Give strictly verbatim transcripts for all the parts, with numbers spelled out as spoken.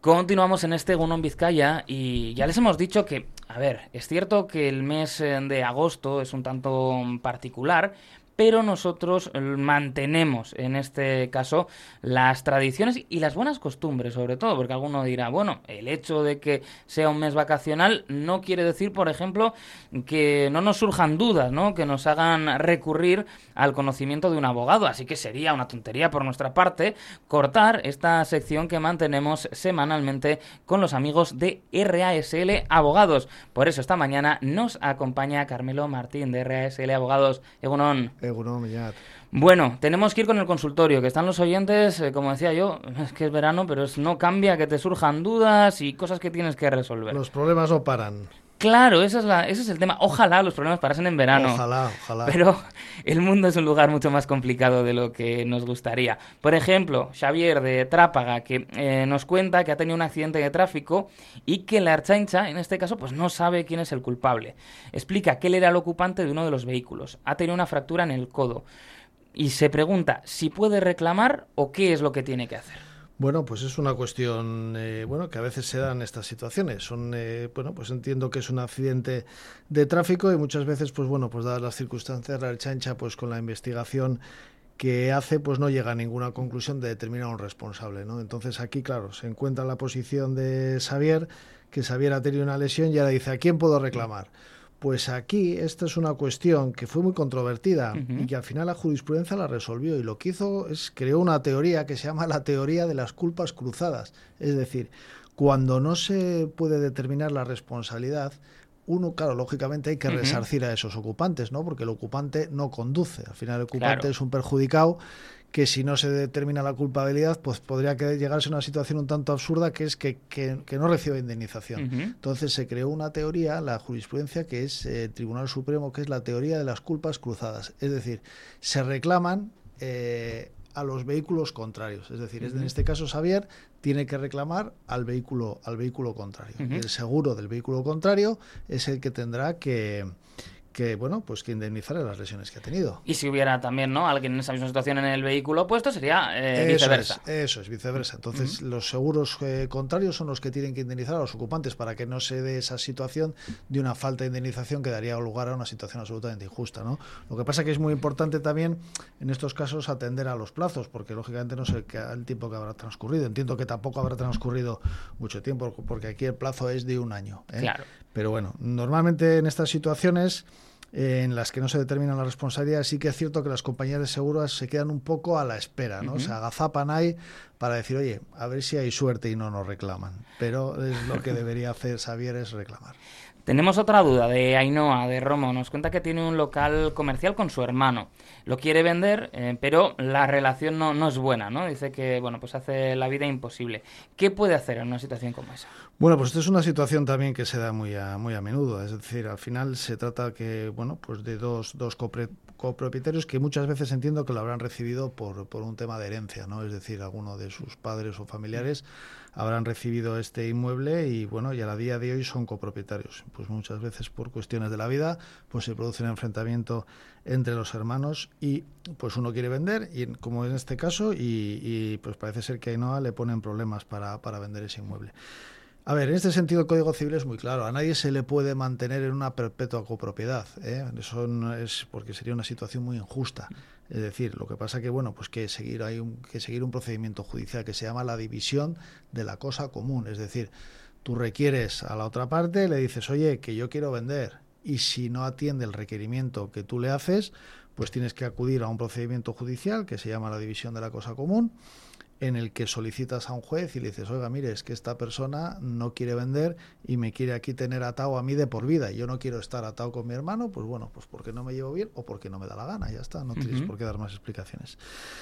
Continuamos en este Egunon Vizcaya y ya les hemos dicho que, a ver, es cierto que el mes de agosto es un tanto particular, pero nosotros mantenemos, en este caso, las tradiciones y las buenas costumbres, sobre todo, porque alguno dirá, bueno, el hecho de que sea un mes vacacional no quiere decir, por ejemplo, que no nos surjan dudas, ¿no?, que nos hagan recurrir al conocimiento de un abogado, así que sería una tontería por nuestra parte cortar esta sección que mantenemos semanalmente con los amigos de R A S L Abogados. Por eso esta mañana nos acompaña Carmelo Martín de R A S L Abogados. Egunon. Egunon, Millán. Bueno, tenemos que ir con el consultorio, que están los oyentes, eh, como decía yo, es que es verano, pero es, no cambia que te surjan dudas y cosas que tienes que resolver. Los problemas no paran. Claro, ese es, la, ese es el tema. Ojalá los problemas parasen en verano. Ojalá, ojalá. Pero el mundo es un lugar mucho más complicado de lo que nos gustaría. Por ejemplo, Xavier de Trápaga, que eh, nos cuenta que ha tenido un accidente de tráfico y que la Ertzaintza, en este caso, pues no sabe quién es el culpable. Explica que él era el ocupante de uno de los vehículos. Ha tenido una fractura en el codo. Y se pregunta si puede reclamar o qué es lo que tiene que hacer. Bueno, pues es una cuestión, eh, bueno, que a veces se dan estas situaciones. Son, eh, bueno, pues entiendo que es un accidente de tráfico y muchas veces, pues bueno, pues dadas las circunstancias, la Ertzaintza, pues con la investigación que hace, pues no llega a ninguna conclusión de determinar un responsable, ¿no? Entonces aquí, claro, se encuentra la posición de Xavier, que Xavier ha tenido una lesión y ahora dice, ¿a quién puedo reclamar? Pues aquí esta es una cuestión que fue muy controvertida uh-huh. y que al final la jurisprudencia la resolvió, y lo que hizo es creó una teoría que se llama la teoría de las culpas cruzadas. Es decir, cuando no se puede determinar la responsabilidad, uno, claro, lógicamente hay que uh-huh. resarcir a esos ocupantes, ¿no? Porque el ocupante no conduce. Al final el ocupante claro. es un perjudicado que si no se determina la culpabilidad, pues podría llegarse a una situación un tanto absurda, que es que, que, que no recibe indemnización. Uh-huh. Entonces se creó una teoría, la jurisprudencia, que es el eh, Tribunal Supremo, que es la teoría de las culpas cruzadas. Es decir, se reclaman eh, a los vehículos contrarios. Es decir, uh-huh. en este caso Xavier tiene que reclamar al vehículo, al vehículo contrario. Uh-huh. Y el seguro del vehículo contrario es el que tendrá que... que bueno, pues que indemnizar las lesiones que ha tenido. Y si hubiera también, ¿no?, alguien en esa misma situación en el vehículo opuesto, sería eh, eso viceversa. Es, eso es, viceversa. Entonces, uh-huh. los seguros eh, contrarios son los que tienen que indemnizar a los ocupantes para que no se dé esa situación de una falta de indemnización que daría lugar a una situación absolutamente injusta, ¿no? Lo que pasa es que es muy importante también, en estos casos, atender a los plazos, porque lógicamente no sé el tiempo que habrá transcurrido. Entiendo que tampoco habrá transcurrido mucho tiempo, porque aquí el plazo es de un año, ¿eh? Claro. Pero bueno, normalmente en estas situaciones en las que no se determina la responsabilidad, sí que es cierto que las compañías de seguros se quedan un poco a la espera, ¿no? Uh-huh. Se agazapan ahí para decir, oye, a ver si hay suerte y no nos reclaman. Pero es lo que debería hacer Xavier, es reclamar. Tenemos otra duda de Ainhoa, de Romo. Nos cuenta que tiene un local comercial con su hermano. Lo quiere vender, eh, pero la relación no, no es buena, ¿no? Dice que, bueno, pues hace la vida imposible. ¿Qué puede hacer en una situación como esa? Bueno, pues esta es una situación también que se da muy a, muy a menudo. Es decir, al final se trata que, bueno, pues de dos, dos copre, copropietarios que muchas veces entiendo que lo habrán recibido por, por un tema de herencia, ¿no? Es decir, alguno de sus padres o familiares habrán recibido este inmueble y, bueno, y a la día de hoy son copropietarios. Pues muchas veces por cuestiones de la vida, pues se produce un enfrentamiento entre los hermanos y pues uno quiere vender, y como en este caso, y, y pues parece ser que a Ainhoa le ponen problemas para, para vender ese inmueble. A ver, en este sentido el Código Civil es muy claro. A nadie se le puede mantener en una perpetua copropiedad, ¿eh? Eso no es porque sería una situación muy injusta. Es decir, lo que pasa que bueno, pues que seguir hay un, que seguir un procedimiento judicial que se llama la división de la cosa común. Es decir, tú requieres a la otra parte, le dices, oye, que yo quiero vender, y si no atiende el requerimiento que tú le haces, pues tienes que acudir a un procedimiento judicial que se llama la división de la cosa común, en el que solicitas a un juez y le dices, oiga, mire, es que esta persona no quiere vender y me quiere aquí tener atado a mí de por vida, y yo no quiero estar atado con mi hermano, pues bueno, pues porque no me llevo bien o porque no me da la gana, ya está, no tienes uh-huh. por qué dar más explicaciones.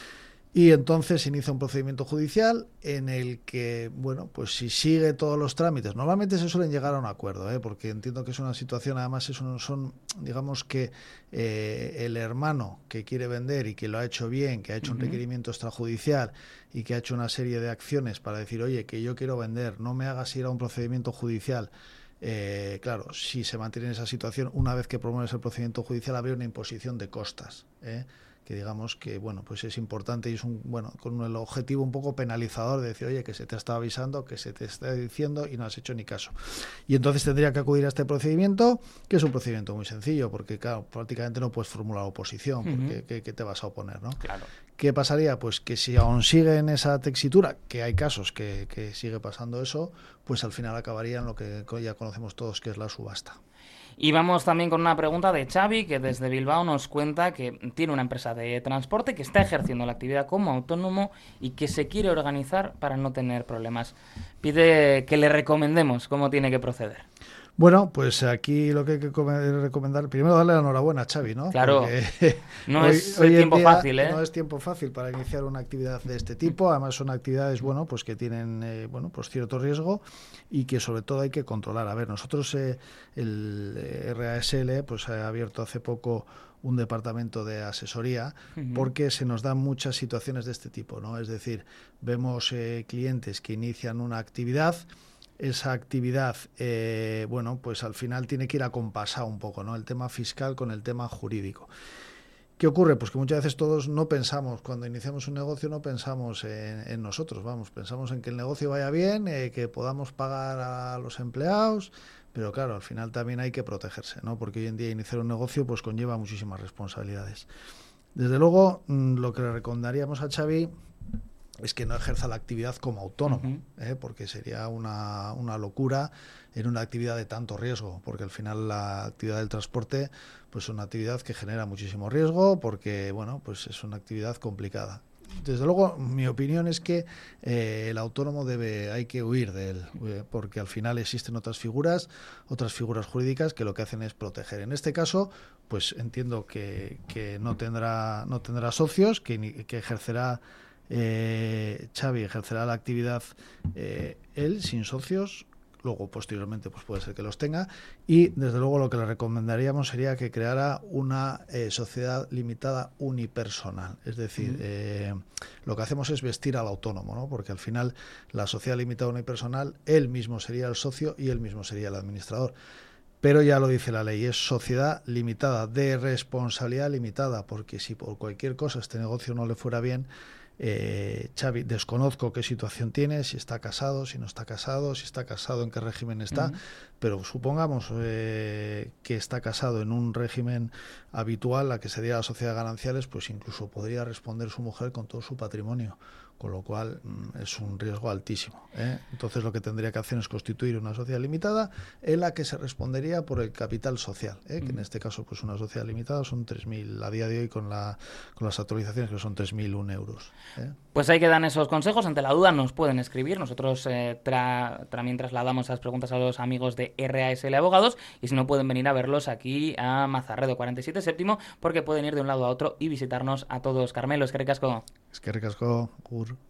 Y entonces se inicia un procedimiento judicial en el que, bueno, pues si sigue todos los trámites, normalmente se suelen llegar a un acuerdo, ¿eh? Porque entiendo que es una situación, además es un, son, digamos que eh, el hermano que quiere vender y que lo ha hecho bien, que ha hecho uh-huh. un requerimiento extrajudicial y que ha hecho una serie de acciones para decir, oye, que yo quiero vender, no me hagas ir a un procedimiento judicial. Eh, claro, si se mantiene en esa situación, una vez que promueves el procedimiento judicial, habría una imposición de costas, ¿eh? que digamos que bueno, pues es importante y es un bueno con el objetivo un poco penalizador de decir, oye, que se te está avisando, que se te está diciendo y no has hecho ni caso. Y entonces tendría que acudir a este procedimiento, que es un procedimiento muy sencillo, porque claro, prácticamente no puedes formular oposición, porque uh-huh. ¿qué, qué te vas a oponer, ¿no? Claro. ¿Qué pasaría? Pues que si aún sigue en esa tesitura, que hay casos que, que sigue pasando eso, pues al final acabaría en lo que ya conocemos todos, que es la subasta. Y vamos también con una pregunta de Xavi, que desde Bilbao nos cuenta que tiene una empresa de transporte, que está ejerciendo la actividad como autónomo y que se quiere organizar para no tener problemas. Pide que le recomendemos cómo tiene que proceder. Bueno, pues aquí lo que hay que recomendar, primero darle la enhorabuena a Xavi, ¿no? Claro, porque no hoy, es hoy tiempo día fácil, ¿eh? No es tiempo fácil para iniciar una actividad de este tipo, además son actividades, bueno, pues que tienen, eh, bueno, pues cierto riesgo y que sobre todo hay que controlar. A ver, nosotros, eh, el R A S L, pues ha abierto hace poco un departamento de asesoría uh-huh. porque se nos dan muchas situaciones de este tipo, ¿no? Es decir, vemos eh, clientes que inician una actividad. Esa actividad, eh, bueno, pues al final tiene que ir acompasado un poco, ¿no? El tema fiscal con el tema jurídico. ¿Qué ocurre? Pues que muchas veces todos no pensamos, cuando iniciamos un negocio no pensamos en, en nosotros, vamos, pensamos en que el negocio vaya bien, eh, que podamos pagar a los empleados, pero claro, al final también hay que protegerse, ¿no? Porque hoy en día iniciar un negocio pues conlleva muchísimas responsabilidades. Desde luego, lo que le recomendaríamos a Xavi es que no ejerza la actividad como autónomo, uh-huh. ¿eh? porque sería una, una locura en una actividad de tanto riesgo, porque al final la actividad del transporte pues es una actividad que genera muchísimo riesgo, porque bueno, pues es una actividad complicada. Desde luego, mi opinión es que eh, el autónomo debe, hay que huir de él, eh, porque al final existen otras figuras, otras figuras jurídicas que lo que hacen es proteger. En este caso, pues entiendo que, que no tendrá, no tendrá socios, que, que ejercerá Eh, Xavi ejercerá la actividad eh, él, sin socios, luego posteriormente pues puede ser que los tenga, y desde luego lo que le recomendaríamos sería que creara una eh, sociedad limitada unipersonal, es decir, uh-huh. eh, lo que hacemos es vestir al autónomo, ¿no? Porque al final la sociedad limitada unipersonal, él mismo sería el socio y él mismo sería el administrador. Pero ya lo dice la ley, es sociedad limitada, de responsabilidad limitada, porque si por cualquier cosa este negocio no le fuera bien, Eh, Xavi, desconozco qué situación tiene, si está casado, si no está casado, si está casado, en qué régimen está, uh-huh. pero supongamos eh, que está casado en un régimen habitual, la que sería la sociedad de gananciales, pues incluso podría responder su mujer con todo su patrimonio, con lo cual mm, es un riesgo altísimo, ¿eh? Entonces lo que tendría que hacer es constituir una sociedad limitada en la que se respondería por el capital social, ¿eh? Uh-huh. Que en este caso pues una sociedad limitada son tres mil a día de hoy con, la, con las actualizaciones que son tres mil uno euros. ¿Eh? Pues ahí quedan esos consejos. Ante la duda nos pueden escribir. Nosotros eh, tra- también trasladamos esas preguntas a los amigos de R A S L Abogados, y si no pueden venir a verlos aquí a Mazarredo cuarenta y siete séptimo, porque pueden ir de un lado a otro y visitarnos a todos. Carmelo, eskerrik asko. Eskerrik asko, Gur.